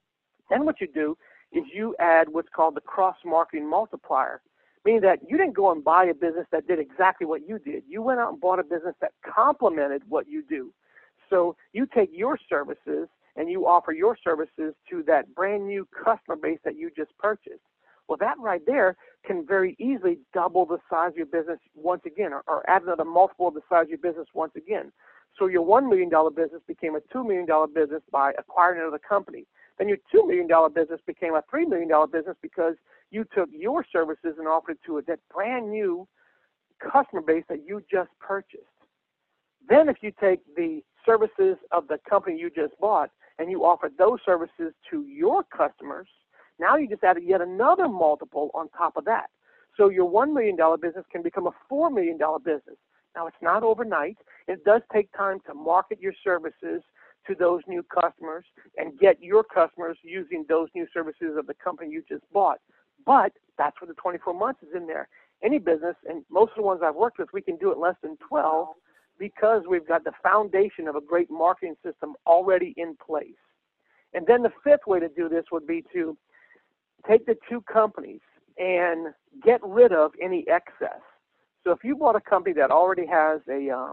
Speaker 2: Then what you do is you add what's called the cross-marketing multiplier, meaning that you didn't go and buy a business that did exactly what you did. You went out and bought a business that complemented what you do. So you take your services and you offer your services to that brand new customer base that you just purchased. Well, that right there can very easily double the size of your business once again, or add another multiple of the size of your business once again. So your $1 million business became a $2 million business by acquiring another company. Then your $2 million business became a $3 million business because you took your services and offered it to that brand new customer base that you just purchased. Then if you take the services of the company you just bought and you offer those services to your customers, now you just added yet another multiple on top of that. So your $1 million business can become a $4 million business. Now, it's not overnight. It does take time to market your services to those new customers and get your customers using those new services of the company you just bought. But that's where the 24 months is in there. Any business, and most of the ones I've worked with, we can do it less than 12 because we've got the foundation of a great marketing system already in place. And then the fifth way to do this would be to take the two companies and get rid of any excess. So if you bought a company that already has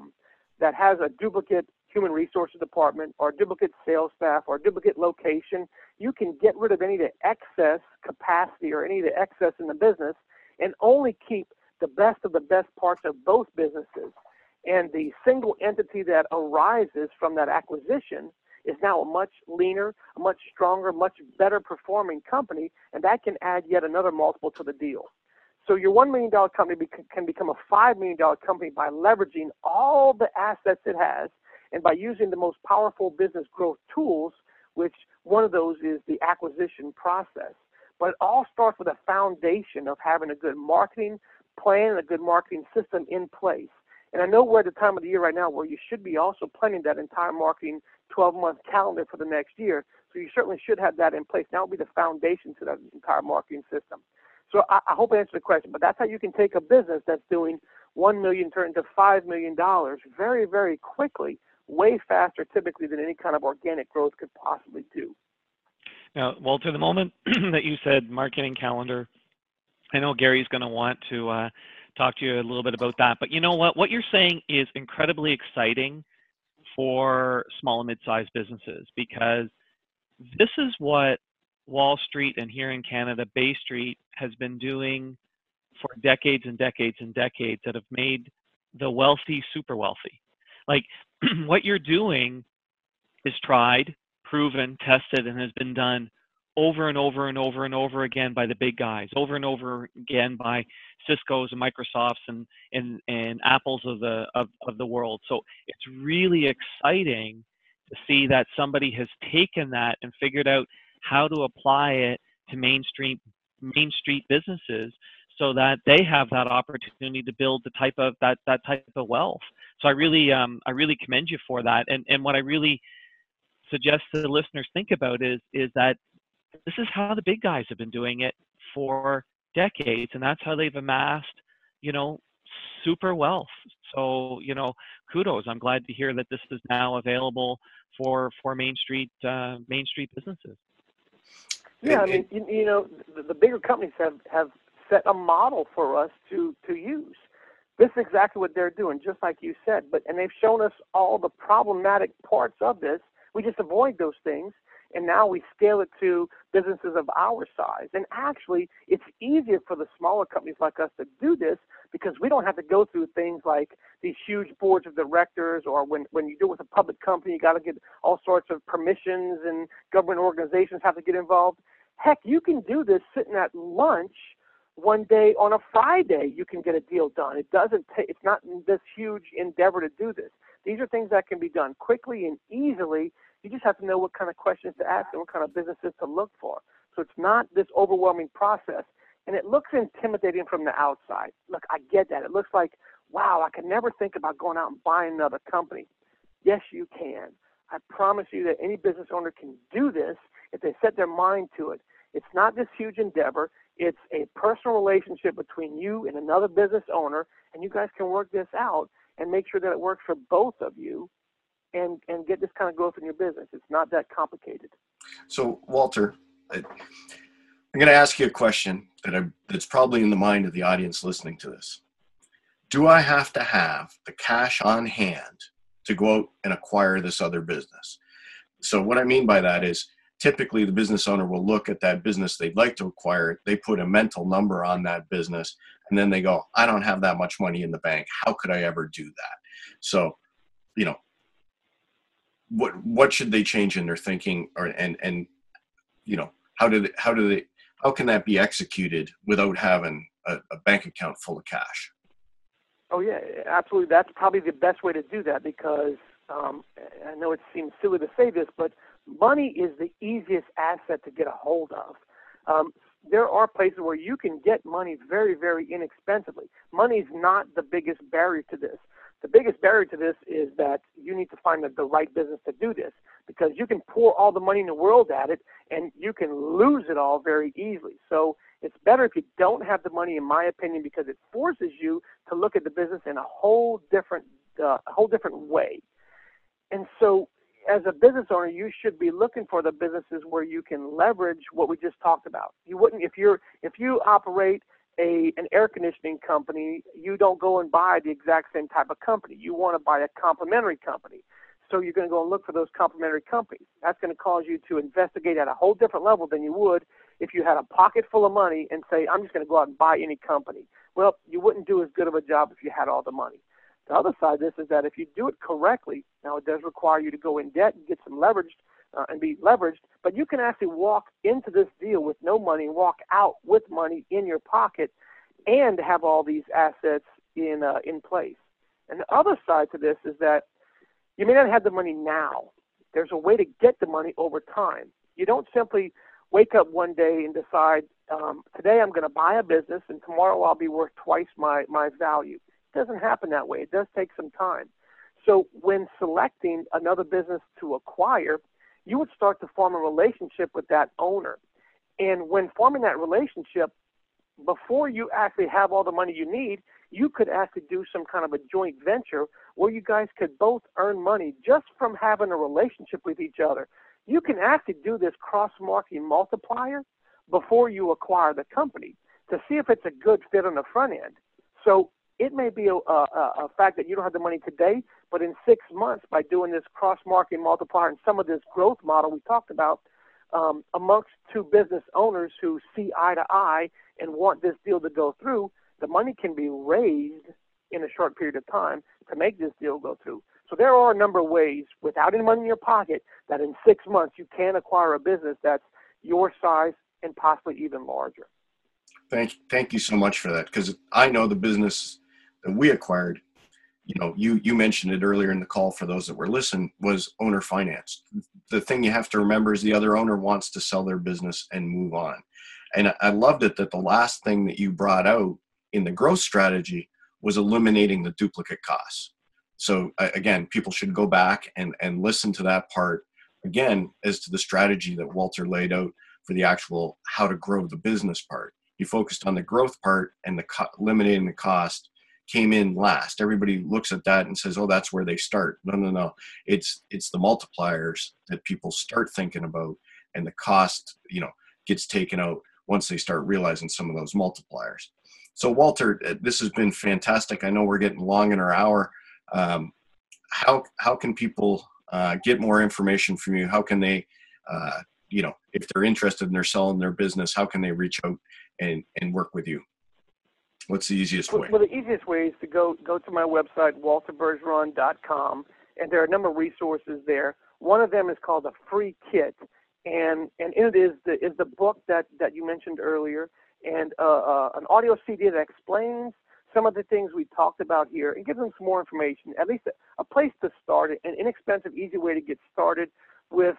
Speaker 2: a duplicate human resources department or duplicate sales staff or duplicate location, you can get rid of any of the excess capacity or any of the excess in the business and only keep the best of the best parts of both businesses. And the single entity that arises from that acquisition is now a much leaner, a much stronger, much better performing company, and that can add yet another multiple to the deal. So your $1 million company can become a $5 million company by leveraging all the assets it has and by using the most powerful business growth tools, which one of those is the acquisition process. But it all starts with a foundation of having a good marketing plan and a good marketing system in place. And I know we're at the time of the year right now where you should be also planning that entire marketing 12-month calendar for the next year. So you certainly should have that in place. That will be the foundation to that entire marketing system. So I hope I answered the question, but that's how you can take a business that's doing $1 million turn into $5 million very, very quickly, way faster typically than any kind of organic growth could possibly do.
Speaker 3: Now, Walter, the moment that you said marketing calendar, I know Gary's going to want to talk to you a little bit about that. But you know what? What you're saying is incredibly exciting for small and mid-sized businesses, because this is what Wall Street and here in Canada, Bay Street has been doing for decades and decades and decades that have made the wealthy super wealthy. Like what you're doing is tried, proven, tested, and has been done over and over and over and over again by the big guys, over and over again by Cisco's and Microsofts and Apples of the world. So it's really exciting to see that somebody has taken that and figured out how to apply it to Main Street businesses so that they have that opportunity to build the type of that type of wealth. So I really commend you for that. And what I really suggest to the listeners think about is that this is how the big guys have been doing it for decades, and that's how they've amassed, super wealth. So, kudos. I'm glad to hear that this is now available for Main Street businesses.
Speaker 2: Yeah, I mean, the bigger companies have set a model for us to use. This is exactly what they're doing, just like you said. And they've shown us all the problematic parts of this. We just avoid those things, and now we scale it to businesses of our size. And actually, it's easier for the smaller companies like us to do this because we don't have to go through things like these huge boards of directors, or when you do it with a public company, you got to get all sorts of permissions, and government organizations have to get involved. Heck, you can do this sitting at lunch one day on a Friday. You can get a deal done. It's not this huge endeavor to do this. These are things that can be done quickly and easily. You just have to know what kind of questions to ask and what kind of businesses to look for. So it's not this overwhelming process. And it looks intimidating from the outside. Look, I get that. It looks like, wow, I could never think about going out and buying another company. Yes, you can. I promise you that any business owner can do this if they set their mind to it. It's not this huge endeavor. It's a personal relationship between you and another business owner, and you guys can work this out and make sure that it works for both of you and get this kind of growth in your business. It's not that complicated.
Speaker 1: So, Walter, I'm going to ask you a question that's probably in the mind of the audience listening to this. Do I have to have the cash on hand to go out and acquire this other business? So what I mean by that is typically the business owner will look at that business they'd like to acquire. They put a mental number on that business, and then they go, I don't have that much money in the bank. How could I ever do that? So, what should they change in their thinking, and how can that be executed without having a bank account full of cash?
Speaker 2: Oh yeah, absolutely. That's probably the best way to do that because I know it seems silly to say this, but money is the easiest asset to get a hold of. There are places where you can get money very, very inexpensively. Money is not the biggest barrier to this. The biggest barrier to this is that you need to find the right business to do this because you can pour all the money in the world at it and you can lose it all very easily. So it's better if you don't have the money, in my opinion, because it forces you to look at the business in a whole different way. And so as a business owner, you should be looking for the businesses where you can leverage what we just talked about. You wouldn't, if you operate an air conditioning company, you don't go and buy the exact same type of company. You want to buy a complementary company. So you're going to go and look for those complementary companies. That's going to cause you to investigate at a whole different level than you would if you had a pocket full of money and say, I'm just going to go out and buy any company. Well, you wouldn't do as good of a job if you had all the money. The other side of this is that if you do it correctly, now it does require you to go in debt and get some leveraged and be leveraged, but you can actually walk into this deal with no money and walk out with money in your pocket and have all these assets in place. And the other side to this is that you may not have the money now. There's a way to get the money over time. You don't simply wake up one day and decide, today I'm going to buy a business and tomorrow I'll be worth twice my value. It doesn't happen that way. It does take some time. So when selecting another business to acquire, you would start to form a relationship with that owner. And when forming that relationship, before you actually have all the money you need, you could actually do some kind of a joint venture where you guys could both earn money just from having a relationship with each other. You can actually do this cross-marketing multiplier before you acquire the company to see if it's a good fit on the front end. So it may be a fact that you don't have the money today, but in 6 months, by doing this cross-marketing multiplier and some of this growth model we talked about, amongst two business owners who see eye to eye and want this deal to go through, the money can be raised in a short period of time to make this deal go through. So there are a number of ways, without any money in your pocket, that in 6 months you can acquire a business that's your size and possibly even larger.
Speaker 1: Thank you so much for that, because I know the business that we acquired, you mentioned it earlier in the call for those that were listening, was owner financed. The thing you have to remember is the other owner wants to sell their business and move on. And I loved it that the last thing that you brought out in the growth strategy was eliminating the duplicate costs. So again, people should go back and listen to that part again as to the strategy that Walter laid out for the actual how to grow the business part. He focused on the growth part, and eliminating the cost came in last. Everybody looks at that and says, oh, that's where they start. No. It's the multipliers that people start thinking about, and the cost, gets taken out once they start realizing some of those multipliers. So Walter, this has been fantastic. I know we're getting long in our hour. How can people get more information from you? How can they, if they're interested and they're selling their business, how can they reach out and work with you? What's the easiest way?
Speaker 2: Well, the easiest way is to go to my website, walterbergeron.com, and there are a number of resources there. One of them is called a free kit, and in it is the book that you mentioned earlier, and an audio CD that explains some of the things we talked about here and gives them some more information, at least a place to start, an inexpensive, easy way to get started with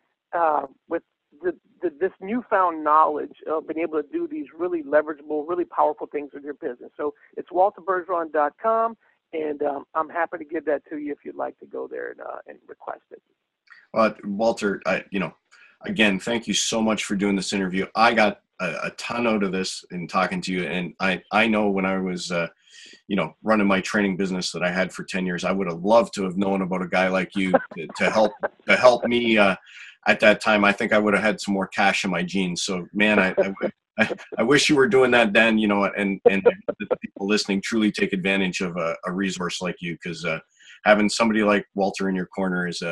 Speaker 2: this newfound knowledge of being able to do these really leverageable, really powerful things with your business. So it's walterbergeron.com, and I'm happy to give that to you if you'd like to go there and request it.
Speaker 1: Walter, again, thank you so much for doing this interview. I got a ton out of this in talking to you, and I know when I was running my training business that I had for 10 years, I would have loved to have known about a guy like you to help me at that time, I think I would have had some more cash in my jeans. So, man, I wish you were doing that then, you know, and the people listening truly take advantage of a resource like you, because having somebody like Walter in your corner is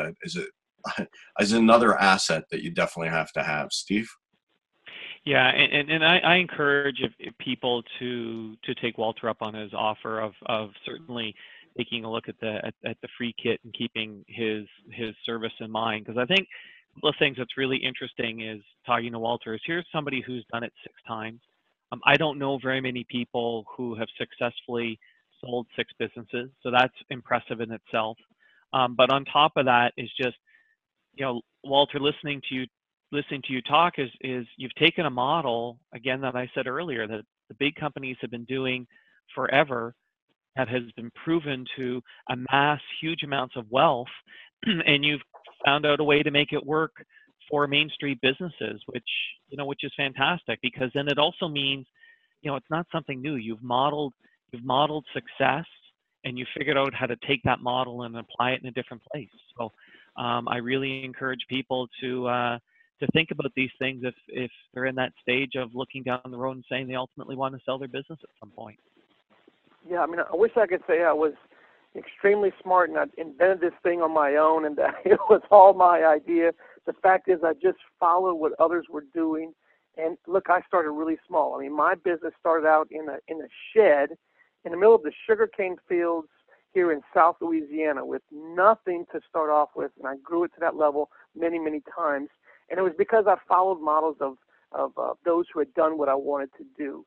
Speaker 1: another asset that you definitely have to have. Steve?
Speaker 3: Yeah, and I encourage if people to take Walter up on his offer of certainly taking a look at the free kit and keeping his service in mind, because I think one of the things that's really interesting is talking to Walter is here's somebody who's done it 6 times. I don't know very many people who have successfully sold 6 businesses, so that's impressive in itself. But on top of that is just, you know, Walter, listening to you talk is you've taken a model, again, that I said earlier, that the big companies have been doing forever, that has been proven to amass huge amounts of wealth, and you've found out a way to make it work for Main Street businesses, which is fantastic, because then it also means, you know, it's not something new. You've modeled success, and you figured out how to take that model and apply it in a different place. So I really encourage people to think about these things if they're in that stage of looking down the road and saying they ultimately want to sell their business at some point.
Speaker 2: Yeah, I mean, I wish I could say I was extremely smart and I invented this thing on my own and that it was all my idea. The fact is I just followed what others were doing. And look, I started really small. I mean, my business started out in a shed in the middle of the sugarcane fields here in South Louisiana with nothing to start off with, and I grew it to that level many, many times. And it was because I followed models of those who had done what I wanted to do.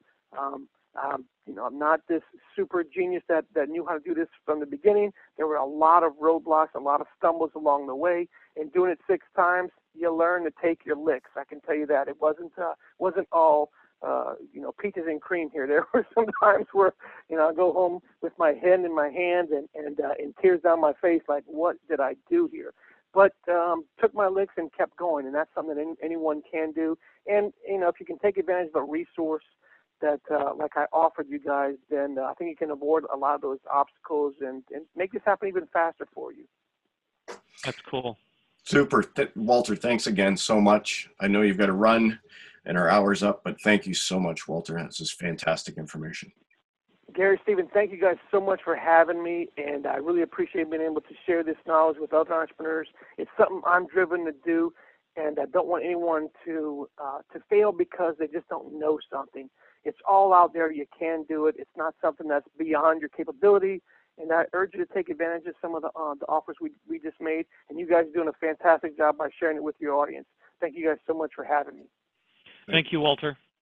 Speaker 2: You know, I'm not this super genius that knew how to do this from the beginning. There were a lot of roadblocks, a lot of stumbles along the way. And doing it 6 times, you learn to take your licks. I can tell you that. It wasn't all you know, peaches and cream here. There were some times where, you know, I go home with my head in my hands and tears down my face, like, what did I do here? But took my licks and kept going, and that's something that anyone can do. And, you know, if you can take advantage of a resource that, like I offered you guys, then I think you can avoid a lot of those obstacles and make this happen even faster for you.
Speaker 3: That's cool.
Speaker 1: Super. Walter, thanks again so much. I know you've got to run and our hour's up, but thank you so much, Walter. This is fantastic information.
Speaker 2: Gary, Stephen, thank you guys so much for having me, and I really appreciate being able to share this knowledge with other entrepreneurs. It's something I'm driven to do, and I don't want anyone to fail because they just don't know something. It's all out there. You can do it. It's not something that's beyond your capability, and I urge you to take advantage of some of the offers we just made, and you guys are doing a fantastic job by sharing it with your audience. Thank you guys so much for having me.
Speaker 3: Thank you, Walter.